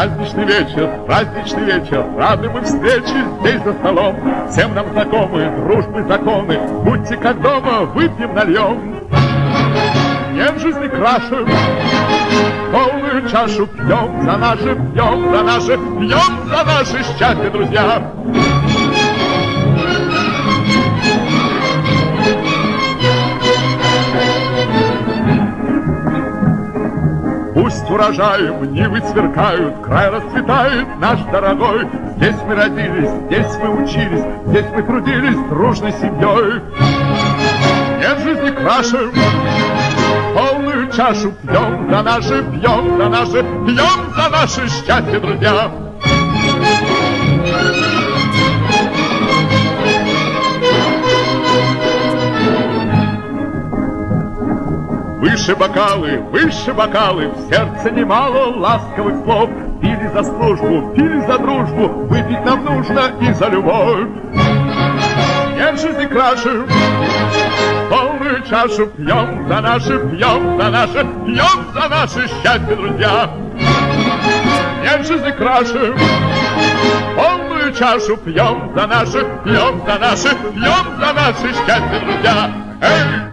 праздничный вечер, рады мы встрече здесь за столом. Всем нам знакомы дружбы законы, будьте как дома, выпьем, нальем. Нет жизни краше, полную чашу пьем за наше, пьем за наше, пьем за наше счастье, друзья. Пусть урожаем нивы сверкают, край расцветает наш дорогой. Здесь мы родились, здесь мы учились, здесь мы трудились дружной семьей. Нет жизни краше, полную чашу пьем за наше, пьем за наше, пьем за наше счастье, друзья. Выше бокалы, в сердце немало ласковых слов. Пили за службу, пили за дружбу, выпить нам нужно и за любовь. Нет жизни краше, полную чашу пьем за наше, пьем за наше, пьем за наше счастье, друзья. Нет жизни краше, полную чашу пьем за наше, пьем за наше, пьем за наше счастье, друзья. Эй!